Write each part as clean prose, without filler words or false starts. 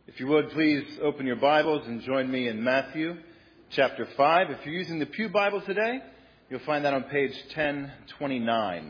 If you would, please open your Bibles and join me in Matthew chapter 5. If you're using the Pew Bible today, you'll find that on page 1029.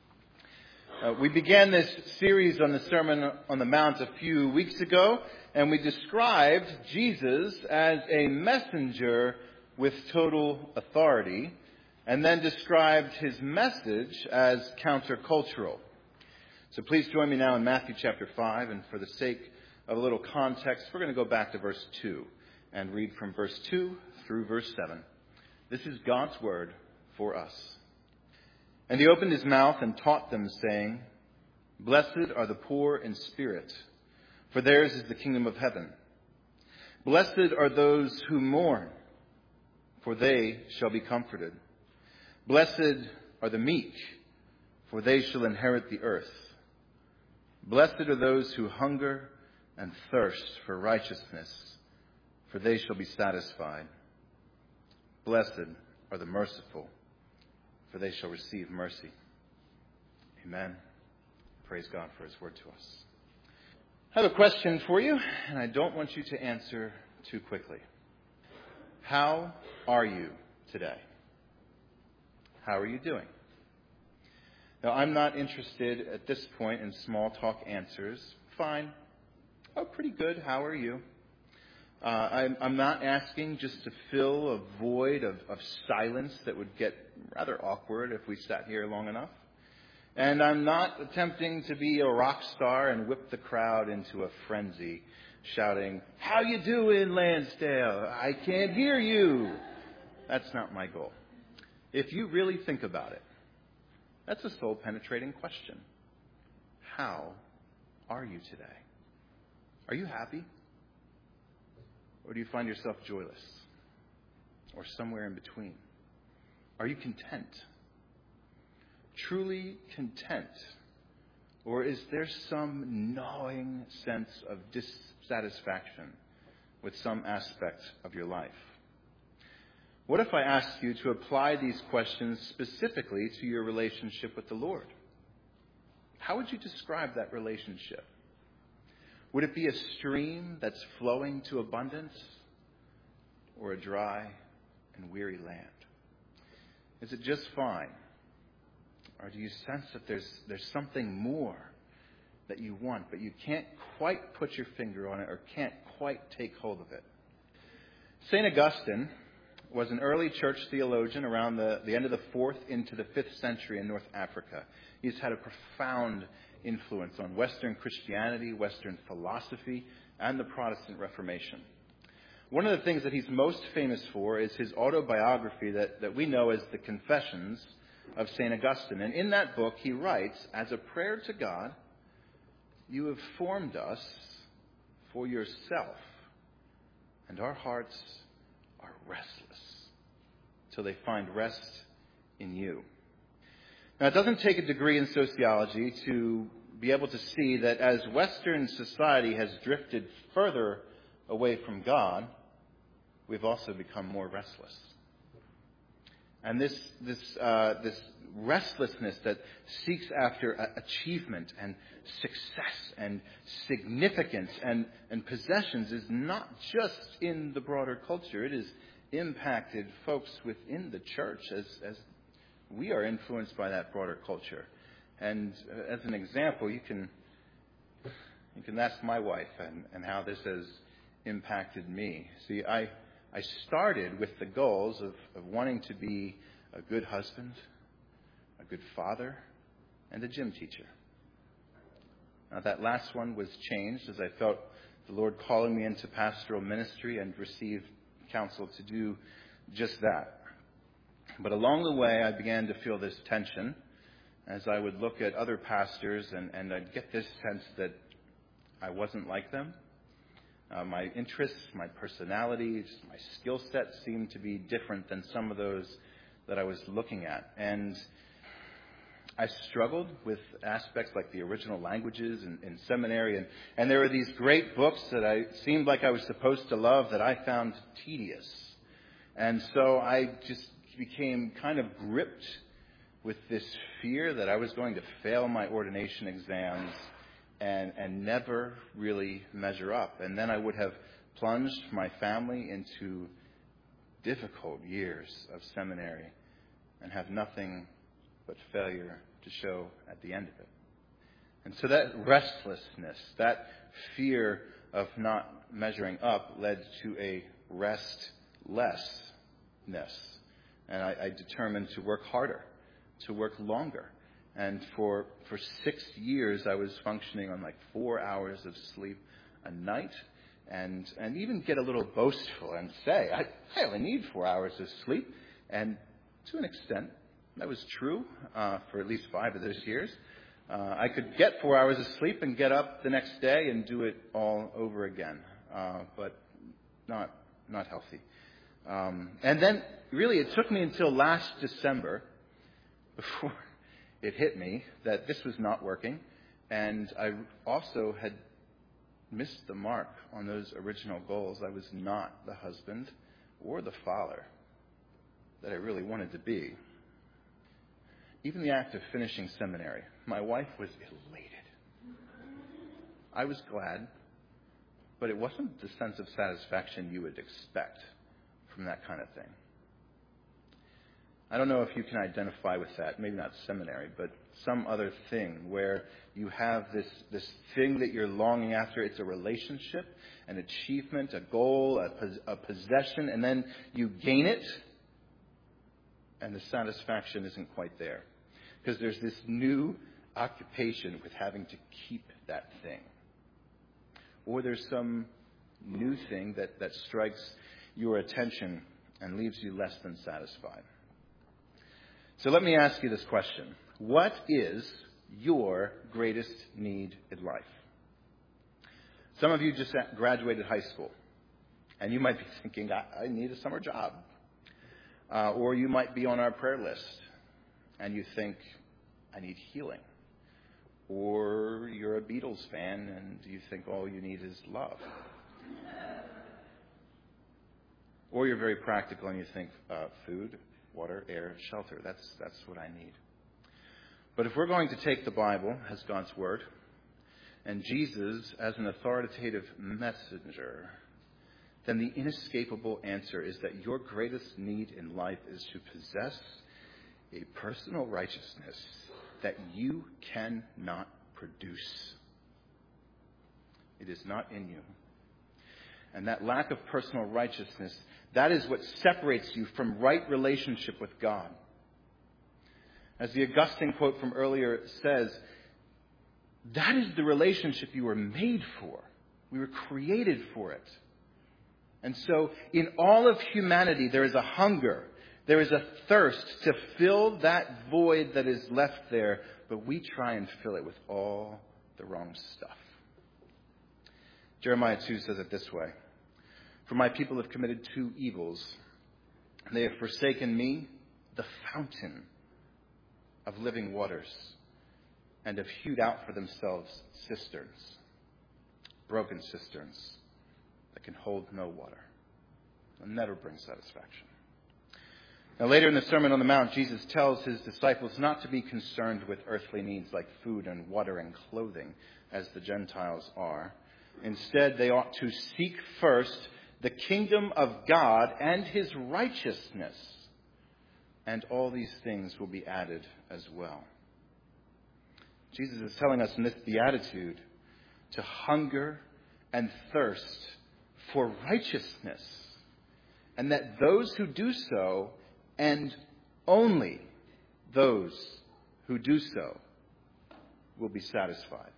We began this series on the Sermon on the Mount a few weeks ago, and we described Jesus as a messenger with total authority, and then described his message as countercultural. So please join me now in Matthew chapter 5, and for the sake of a little context, we're going to go back to verse 2 and read from verse 2 through verse 7. This is God's word for us. And he opened his mouth and taught them, saying, "Blessed are the poor in spirit, for theirs is the kingdom of heaven. Blessed are those who mourn, for they shall be comforted. Blessed are the meek, for they shall inherit the earth. Blessed are those who hunger and thirst for righteousness, for they shall be satisfied. Blessed are the merciful, for they shall receive mercy." Amen. Praise God for his word to us. I have a question for you, and I don't want you to answer too quickly. How are you today? How are you doing? Now, I'm not interested at this point in small talk answers. Fine. Oh, pretty good. How are you? I'm not asking just to fill a void of silence that would get rather awkward if we sat here long enough. And I'm not attempting to be a rock star and whip the crowd into a frenzy, shouting, "How you doing, Lansdale? I can't hear you." That's not my goal. If you really think about it, that's a soul-penetrating question. How are you today? Are you happy? Or do you find yourself joyless? Or somewhere in between? Are you content? Truly content? Or is there some gnawing sense of dissatisfaction with some aspect of your life? What if I asked you to apply these questions specifically to your relationship with the Lord? How would you describe that relationship? Would it be a stream that's flowing to abundance, or a dry and weary land? Is it just fine? Or do you sense that there's something more that you want, but you can't quite put your finger on it or can't quite take hold of it? St. Augustine was an early church theologian around the end of the 4th into the 5th century in North Africa. He's had a profound influence on Western Christianity, Western philosophy, and the Protestant Reformation. One of the things that he's most famous for is his autobiography that we know as the Confessions of St. Augustine. And in that book, he writes, as a prayer to God, "You have formed us for yourself, and our hearts are restless till they find rest in you." Now, it doesn't take a degree in sociology to be able to see that as Western society has drifted further away from God, we've also become more restless. And this restlessness that seeks after achievement and success and significance and possessions is not just in the broader culture. It has impacted folks within the church as we are influenced by that broader culture. And as an example, you can ask my wife and how this has impacted me. See, I started with the goals of wanting to be a good husband, a good father, and a gym teacher. Now, that last one was changed as I felt the Lord calling me into pastoral ministry and received counsel to do just that. But along the way, I began to feel this tension as I would look at other pastors, and I'd get this sense that I wasn't like them. My interests, my personalities, my skill set seemed to be different than some of those that I was looking at. And I struggled with aspects like the original languages in seminary, and there were these great books that I seemed like I was supposed to love that I found tedious. And so I just became kind of gripped with this fear that I was going to fail my ordination exams and never really measure up. And then I would have plunged my family into difficult years of seminary and have nothing but failure to show at the end of it. And so that restlessness, that fear of not measuring up led to a restlessness. And I determined to work harder, to work longer. And for 6 years, I was functioning on like 4 hours of sleep a night, and even get a little boastful and say, I only need 4 hours of sleep. And to an extent, that was true for at least 5 of those years. I could get 4 hours of sleep and get up the next day and do it all over again, but not healthy. And then, really, it took me until last December before it hit me that this was not working, and I also had missed the mark on those original goals. I was not the husband or the father that I really wanted to be. Even the act of finishing seminary, my wife was elated. I was glad, but it wasn't the sense of satisfaction you would expect from that kind of thing. I don't know if you can identify with that, maybe not seminary, but some other thing where you have this thing that you're longing after. It's a relationship, an achievement, a goal, a possession, and then you gain it, and the satisfaction isn't quite there. Because there's this new occupation with having to keep that thing. Or there's some new thing that strikes your attention and leaves you less than satisfied. So let me ask you this question. What is your greatest need in life? Some of you just graduated high school, and you might be thinking, I need a summer job. Or you might be on our prayer list, and you think, I need healing. Or you're a Beatles fan, and you think all you need is love. Or you're very practical, and you think, food, water, air, shelter. That's what I need. But if we're going to take the Bible as God's Word and Jesus as an authoritative messenger, then the inescapable answer is that your greatest need in life is to possess a personal righteousness that you cannot produce. It is not in you. And that lack of personal righteousness, that is what separates you from right relationship with God. As the Augustine quote from earlier says, that is the relationship you were made for. We were created for it. And so in all of humanity, there is a hunger, there is a thirst to fill that void that is left there, but we try and fill it with all the wrong stuff. Jeremiah 2 says it this way, "For my people have committed 2 evils. They have forsaken me, the fountain of living waters, and have hewed out for themselves cisterns, broken cisterns that can hold no water." They'll never bring satisfaction. Now, later in the Sermon on the Mount, Jesus tells his disciples not to be concerned with earthly needs like food and water and clothing, as the Gentiles are. Instead, they ought to seek first the kingdom of God and his righteousness, and all these things will be added as well. Jesus is telling us in this beatitude to hunger and thirst for righteousness, and that those who do so, and only those who do so, will be satisfied.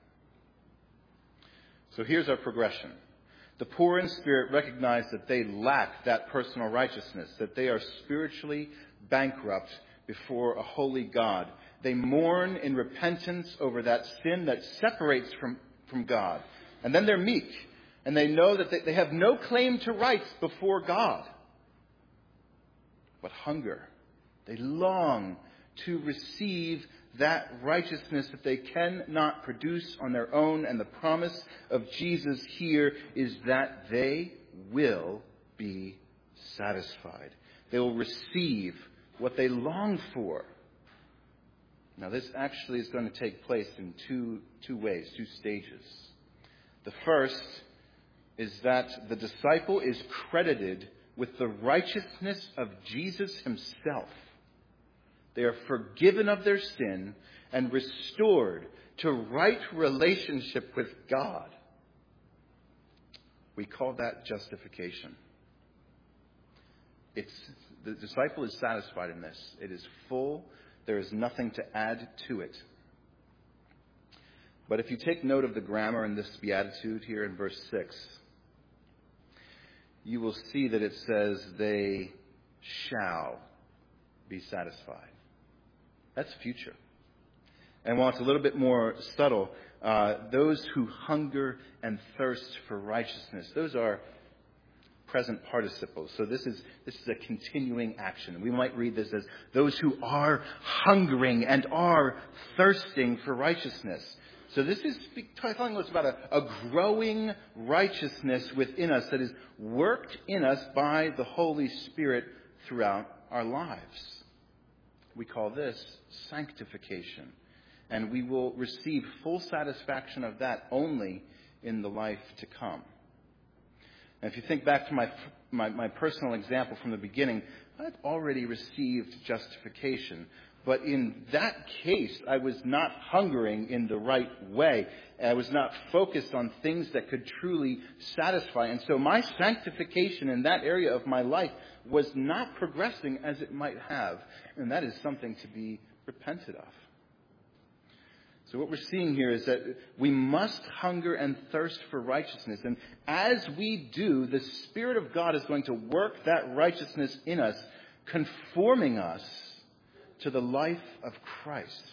So here's our progression. The poor in spirit recognize that they lack that personal righteousness, that they are spiritually bankrupt before a holy God. They mourn in repentance over that sin that separates from God. And then they're meek, and they know that they have no claim to rights before God. But hunger. They long to receive that righteousness that they cannot produce on their own. And the promise of Jesus here is that they will be satisfied. They will receive what they long for. Now, this actually is going to take place in two ways, two stages. The first is that the disciple is credited with the righteousness of Jesus himself. They are forgiven of their sin and restored to right relationship with God. We call that justification. The disciple is satisfied in this. It is full. There is nothing to add to it. But if you take note of the grammar in this beatitude here in verse 6, you will see that it says they shall be satisfied. That's future. And while it's a little bit more subtle, those who hunger and thirst for righteousness, those are present participles. So this is a continuing action. We might read this as those who are hungering and are thirsting for righteousness. So this is telling us about a growing righteousness within us that is worked in us by the Holy Spirit throughout our lives. We call this sanctification. And we will receive full satisfaction of that only in the life to come. And if you think back to my personal example from the beginning, I'd already received justification. But in that case, I was not hungering in the right way. I was not focused on things that could truly satisfy. And so my sanctification in that area of my life was not progressing as it might have. And that is something to be repented of. So what we're seeing here is that we must hunger and thirst for righteousness. And as we do, the Spirit of God is going to work that righteousness in us, conforming us to the life of Christ.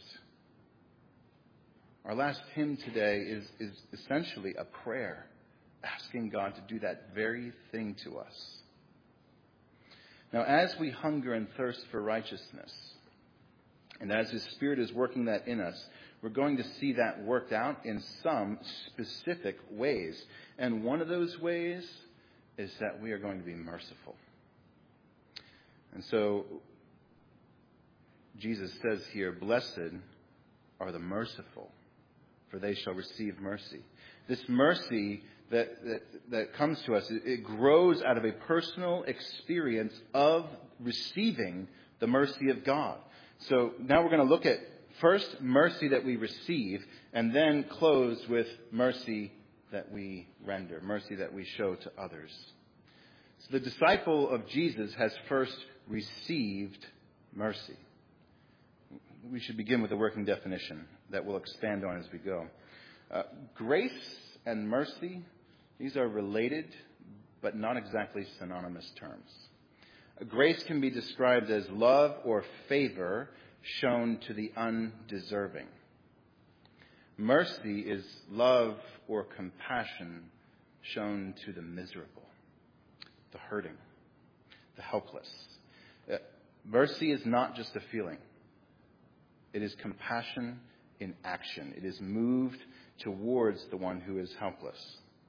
Our last hymn today is essentially a prayer, asking God to do that very thing to us. Now, as we hunger and thirst for righteousness, and as His Spirit is working that in us, we're going to see that worked out in some specific ways. And one of those ways is that we are going to be merciful. And so Jesus says here, "Blessed are the merciful, for they shall receive mercy." This mercy that comes to us, it grows out of a personal experience of receiving the mercy of God. So now we're going to look at first mercy that we receive, and then close with mercy that we render, mercy that we show to others. So the disciple of Jesus has first received mercy. We should begin with a working definition that we'll expand on as we go. Grace and mercy, these are related but not exactly synonymous terms. Grace can be described as love or favor shown to the undeserving. Mercy is love or compassion shown to the miserable, the hurting, the helpless. Mercy is not just a feeling. It is compassion in action. It is moved towards the one who is helpless.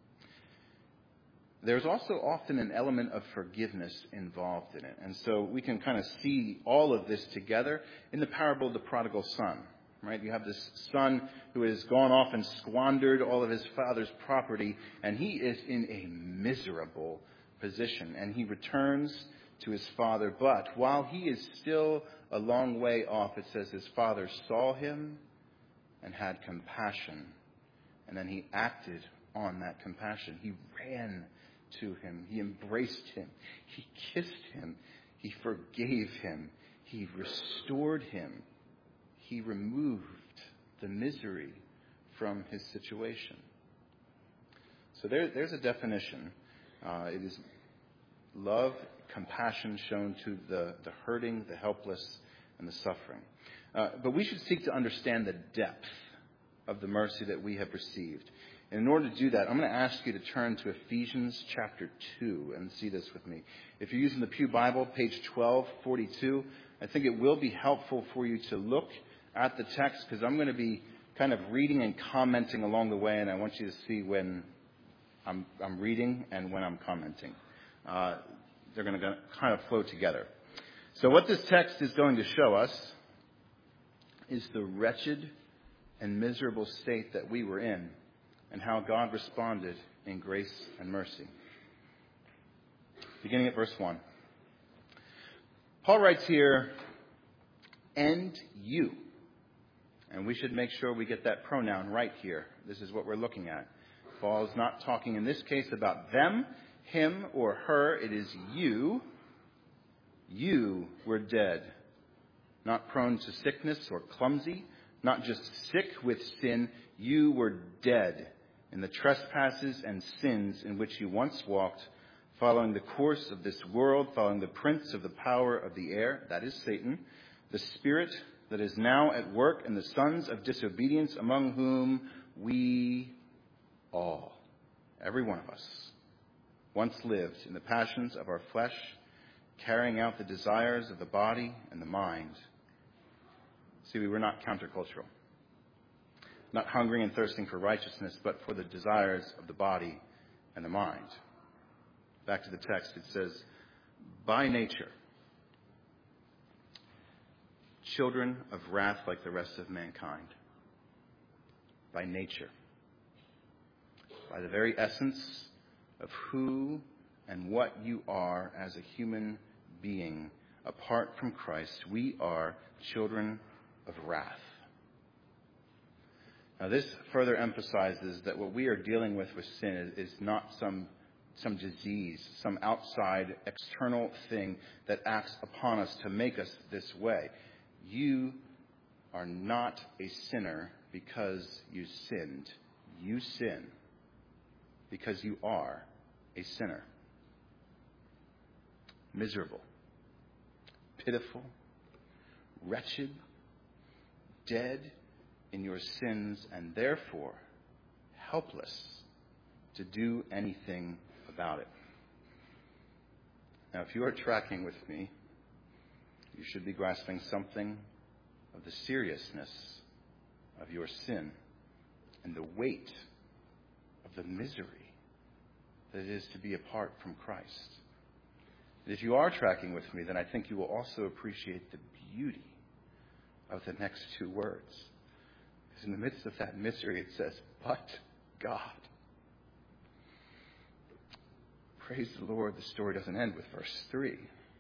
There's also often an element of forgiveness involved in it. And so we can kind of see all of this together in the parable of the prodigal son, right? You have this son who has gone off and squandered all of his father's property, and he is in a miserable position. And he returns to his father. But while he is still a long way off, it says his father saw him and had compassion. And then he acted on that compassion. He ran to him. He embraced him. He kissed him. He forgave him. He restored him. He removed the misery from his situation. So there's a definition. It is love, compassion shown to the hurting, the helpless, and the suffering. But we should seek to understand the depth of the mercy that we have received. And in order to do that, I'm going to ask you to turn to Ephesians chapter 2 and see this with me. If you're using the Pew Bible, page 1242, I think it will be helpful for you to look at the text, because I'm going to be kind of reading and commenting along the way, and I want you to see when I'm reading and when I'm commenting. They're going to kind of flow together. So what this text is going to show us is the wretched and miserable state that we were in and how God responded in grace and mercy. Beginning at verse 1. Paul writes here, "And you." And we should make sure we get that pronoun right here. This is what we're looking at. Paul is not talking in this case about them, him, or her. It is you. You were dead, not prone to sickness or clumsy, not just sick with sin. You were dead in the trespasses and sins in which you once walked, following the course of this world, following the prince of the power of the air, that is Satan, the spirit that is now at work in the sons of disobedience, among whom we all, every one of us, once lived in the passions of our flesh, carrying out the desires of the body and the mind. See, we were not countercultural, not hungering and thirsting for righteousness, but for the desires of the body and the mind. Back to the text, it says, by nature, children of wrath like the rest of mankind. By nature. By the very essence of who and what you are as a human being, apart from Christ, we are children of wrath. Now this further emphasizes that what we are dealing with sin is not some disease, some outside external thing that acts upon us to make us this way. You are not a sinner because you sinned. You sin because you are a sinner. Miserable, pitiful, wretched, dead in your sins, and therefore helpless to do anything about it. Now, if you are tracking with me, you should be grasping something of the seriousness of your sin and the weight of the misery that it is to be apart from Christ. And if you are tracking with me, then I think you will also appreciate the beauty of the next two words. Because in the midst of that misery, it says, but God. Praise the Lord, the story doesn't end with verse 3.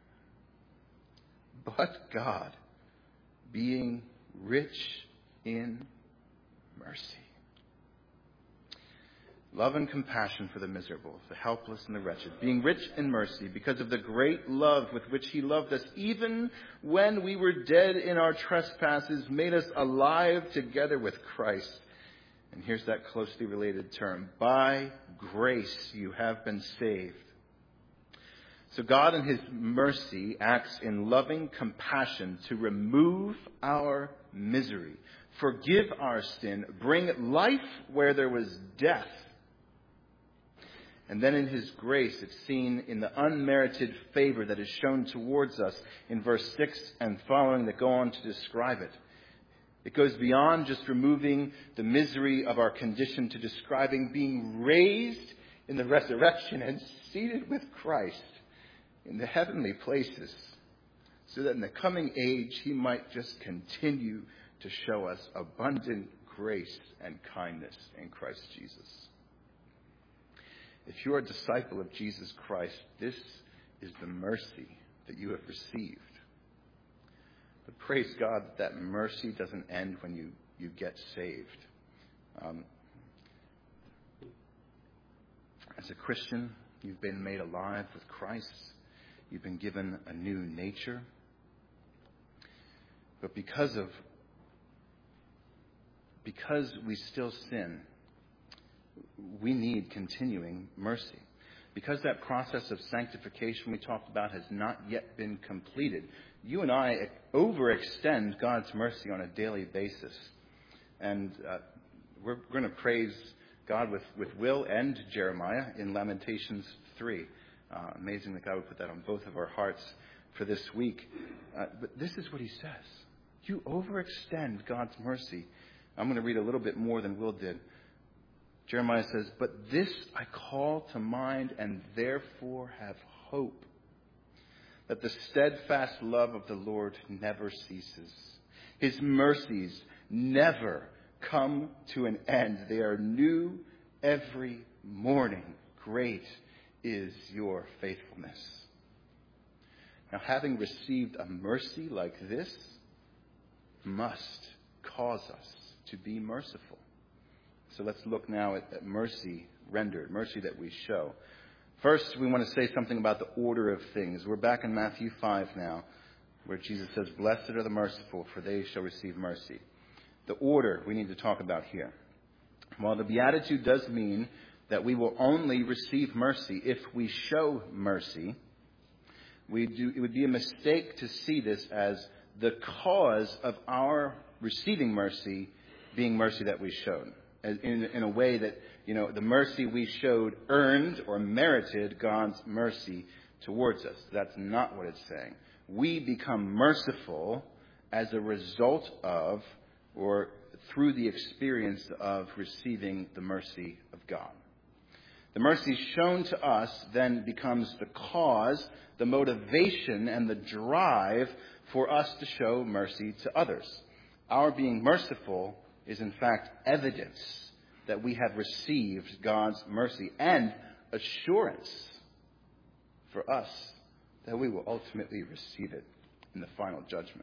But God, being rich in mercy. Love and compassion for the miserable, the helpless and the wretched. Being rich in mercy because of the great love with which he loved us, even when we were dead in our trespasses, made us alive together with Christ. And here's that closely related term. By grace you have been saved. So God in his mercy acts in loving compassion to remove our misery, forgive our sin, bring life where there was death. And then in his grace, it's seen in the unmerited favor that is shown towards us in verse 6 and following that go on to describe it. It goes beyond just removing the misery of our condition to describing being raised in the resurrection and seated with Christ in the heavenly places, so that in the coming age he might just continue to show us abundant grace and kindness in Christ Jesus. If you're a disciple of Jesus Christ, this is the mercy that you have received. But praise God that mercy doesn't end when you get saved. As a Christian, you've been made alive with Christ. You've been given a new nature. But because we still sin, we need continuing mercy. Because that process of sanctification we talked about has not yet been completed, you and I overextend God's mercy on a daily basis. And we're going to praise God with Will and Jeremiah in Lamentations 3. Amazing that God would put that on both of our hearts for this week. But this is what he says. You overextend God's mercy. I'm going to read a little bit more than Will did. Jeremiah says, but this I call to mind and therefore have hope, that the steadfast love of the Lord never ceases. His mercies never come to an end. They are new every morning. Great is your faithfulness. Now, having received a mercy like this must cause us to be merciful. So let's look now at mercy rendered, mercy that we show. First, we want to say something about the order of things. We're back in Matthew 5 now, where Jesus says, "Blessed are the merciful, for they shall receive mercy." The order we need to talk about here. While the Beatitude does mean that we will only receive mercy if we show mercy, it would be a mistake to see this as the cause of our receiving mercy being mercy that we showed. In a way that, the mercy we showed earned or merited God's mercy towards us. That's not what it's saying. We become merciful as a result of or through the experience of receiving the mercy of God. The mercy shown to us then becomes the cause, the motivation, and the drive for us to show mercy to others. Our being merciful is in fact evidence that we have received God's mercy and assurance for us that we will ultimately receive it in the final judgment.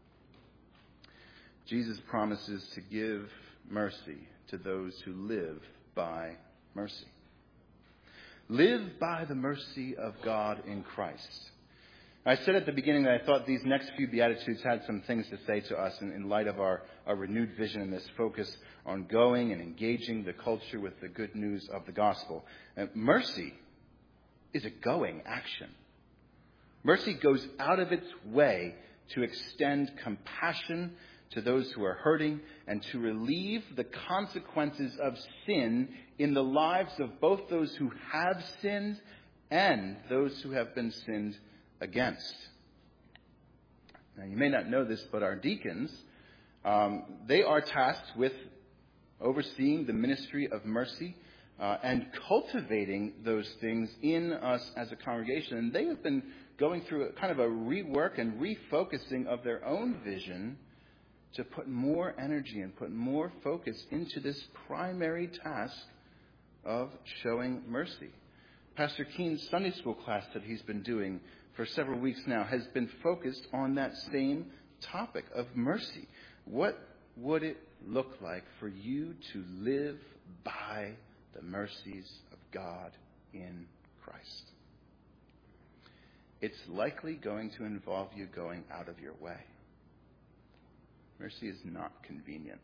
Jesus promises to give mercy to those who live by mercy. Live by the mercy of God in Christ. I said at the beginning that I thought these next few Beatitudes had some things to say to us in light of our renewed vision and this focus on going and engaging the culture with the good news of the gospel. Mercy is a going action. Mercy goes out of its way to extend compassion to those who are hurting and to relieve the consequences of sin in the lives of both those who have sinned and those who have been sinned against. Now, you may not know this, but our deacons, they are tasked with overseeing the ministry of mercy and cultivating those things in us as a congregation. And they have been going through kind of a rework and refocusing of their own vision to put more energy and put more focus into this primary task of showing mercy. Pastor Keen's Sunday school class that he's been doing for several weeks now has been focused on that same topic of mercy. What would it look like for you to live by the mercies of God in Christ? It's likely going to involve you going out of your way. Mercy is not convenient.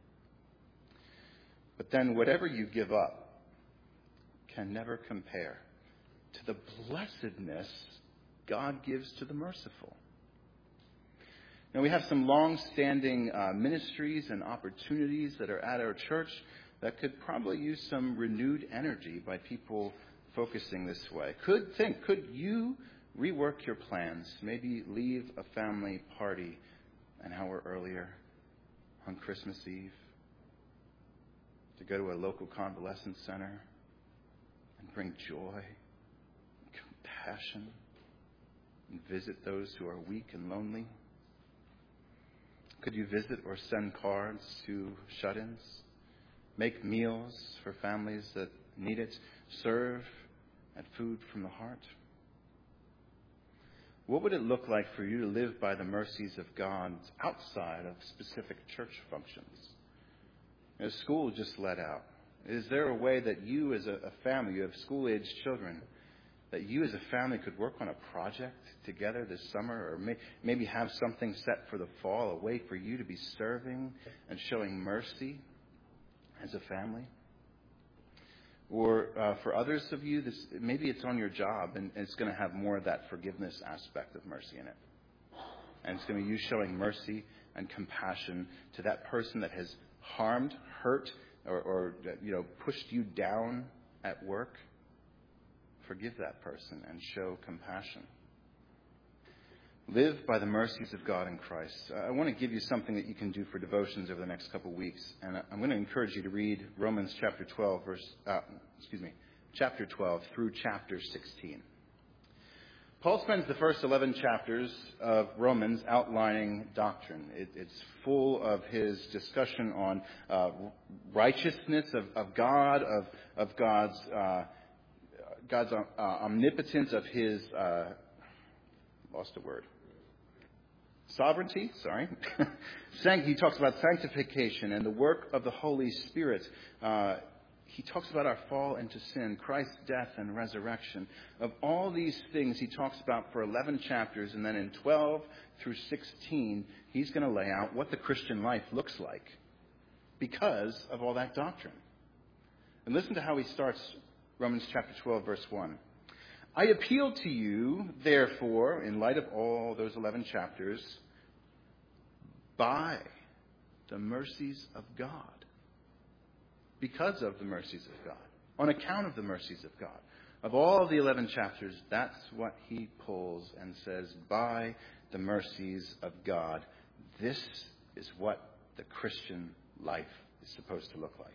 But then whatever you give up can never compare to the blessedness God gives to the merciful. Now, we have some long-standing ministries and opportunities that are at our church that could probably use some renewed energy by people focusing this way. Could you rework your plans, maybe leave a family party an hour earlier on Christmas Eve to go to a local convalescent center and bring joy, compassion, and visit those who are weak and lonely? Could you visit or send cards to shut-ins, make meals for families that need it, serve at Food from the Heart? What would it look like for you to live by the mercies of God outside of specific church functions? School just let out. Is there a way that you as a family, you have school-aged children, that you as a family could work on a project together this summer, or maybe have something set for the fall, a way for you to be serving and showing mercy as a family? Or for others of you, maybe it's on your job, and it's going to have more of that forgiveness aspect of mercy in it. And it's going to be you showing mercy and compassion to that person that has harmed, hurt, or pushed you down at work. Forgive that person and show compassion. Live by the mercies of God in Christ. I want to give you something that you can do for devotions over the next couple of weeks. And I'm going to encourage you to read Romans chapter 12 through chapter 16. Paul spends the first 11 chapters of Romans outlining doctrine. It's full of his discussion on righteousness of God, of God's omnipotence, of his sovereignty. He talks about sanctification and the work of the Holy Spirit. He talks about our fall into sin, Christ's death and resurrection. Of all these things he talks about for 11 chapters, and then in 12 through 16, he's going to lay out what the Christian life looks like because of all that doctrine. And listen to how he starts Romans chapter 12, verse 1. I appeal to you, therefore, in light of all those 11 chapters, by the mercies of God. Because of the mercies of God. On account of the mercies of God. Of all the 11 chapters, that's what he pulls and says, by the mercies of God. This is what the Christian life is supposed to look like.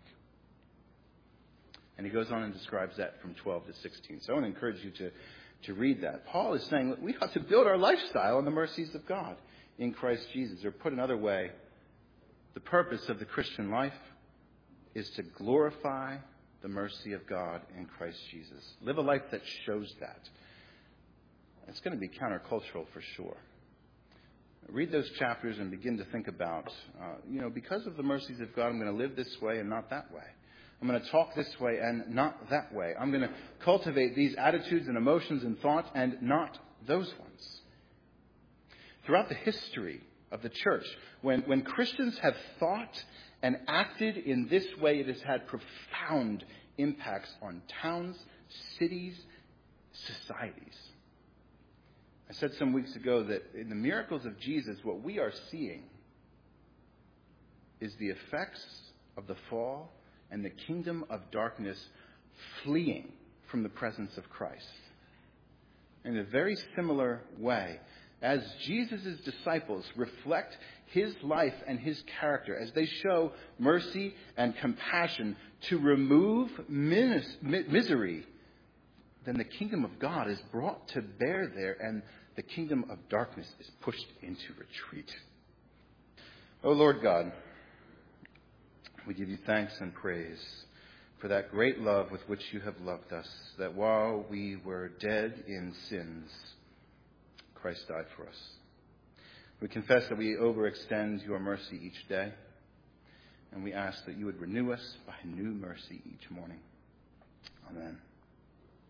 And he goes on and describes that from 12 to 16. So I want to encourage you to read that. Paul is saying that we ought to build our lifestyle on the mercies of God in Christ Jesus. Or put another way, the purpose of the Christian life is to glorify the mercy of God in Christ Jesus. Live a life that shows that. It's going to be countercultural for sure. Read those chapters and begin to think about, because of the mercies of God, I'm going to live this way and not that way. I'm going to talk this way and not that way. I'm going to cultivate these attitudes and emotions and thoughts and not those ones. Throughout the history of the church, when Christians have thought and acted in this way, it has had profound impacts on towns, cities, societies. I said some weeks ago that in the miracles of Jesus, what we are seeing is the effects of the fall and the kingdom of darkness fleeing from the presence of Christ. In a very similar way, as Jesus' disciples reflect his life and his character, as they show mercy and compassion to remove misery, then the kingdom of God is brought to bear there, and the kingdom of darkness is pushed into retreat. O Lord God, we give you thanks and praise for that great love with which you have loved us, that while we were dead in sins, Christ died for us. We confess that we overextend your mercy each day, and we ask that you would renew us by new mercy each morning. Amen.